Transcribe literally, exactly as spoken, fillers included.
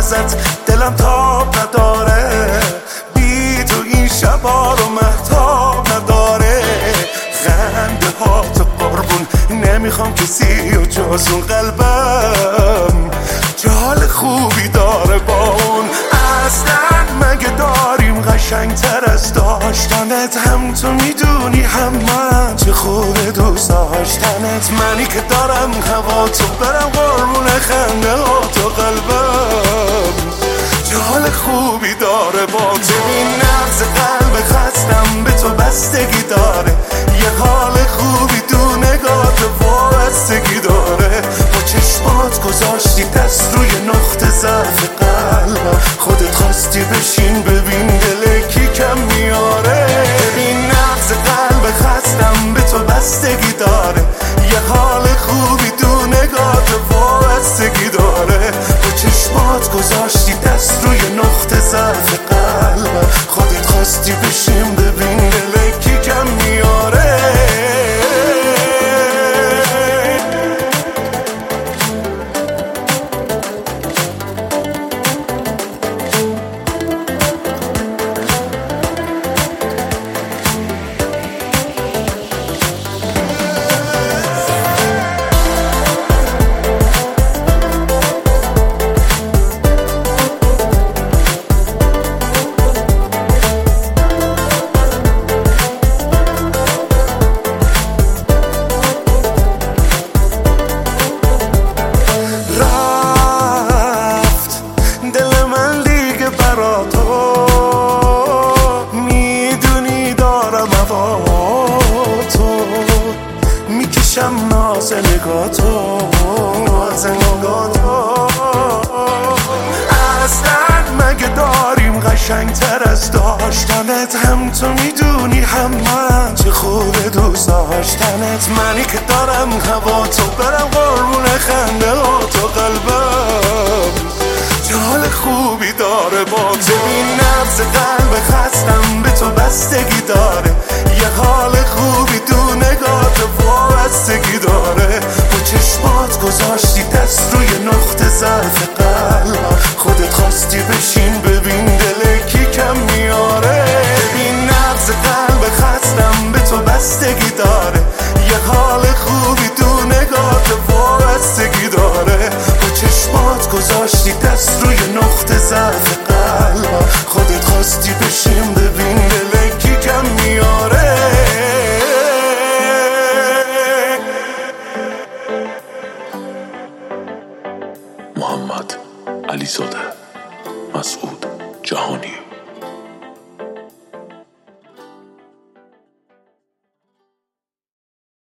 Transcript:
ازت دلم تاب نداره، بی تو این شبا رو مهتاب نداره. خنده ها تو قربون نمیخوام کسی و جز اون قلبم جال خوبی داره با اون. اصلا مگه داریم قشنگتر از داشتنت؟ هم تو میدونی هم من چه خوبه دوست داشتنت. منی که دارم هوا تو برم قربون خنده ها تو قلبم جال خوبی داره با تو. این نبض قلب خستم به تو بستگی داره، یه حال خوبی تو نگات وابستگی داره. با چشمات گذاشتی دست روی نقطه ضعف قلبم، خودت خواستی بشین ببین دل کی کم میاره. ببین نبض قلب خستم به تو بستگی داره، یه حال خوبی تو نگات وابستگی داره. با چشمات گذاشتی دست روی نقطه ضعف قلبم، خودت خواستی بشین ببین دل کی کم میاره. میکشم ناز نگاتو ناز نگاتو. اصلا مگه داریم قشنگتر از داشتنت؟ هم تو میدونی هم من چه خوبه دوست داشتنت. منی که دارم هوا تو برم قربون خنده ها تو قلبم جال خوبی داره با تو. این نبض قلب خستم به تو بستگی داره، یه حال خوبی تو نگات وابستگی داره. با چشمات گذاشتی دست روی نقطه ضعف قلبم، خودت خواستی بشین ببین دل کی کم میاره. ببین نبض قلب خستم به تو بستگی داره، یه حال خوبی تو نگات وابستگی داره. با چشمات گذاشتی دست روی نقطه ضعف قلبم، خودت خواستی بشین ببین دل کی کم میاره. محمد علیزاده مسعود جهانی.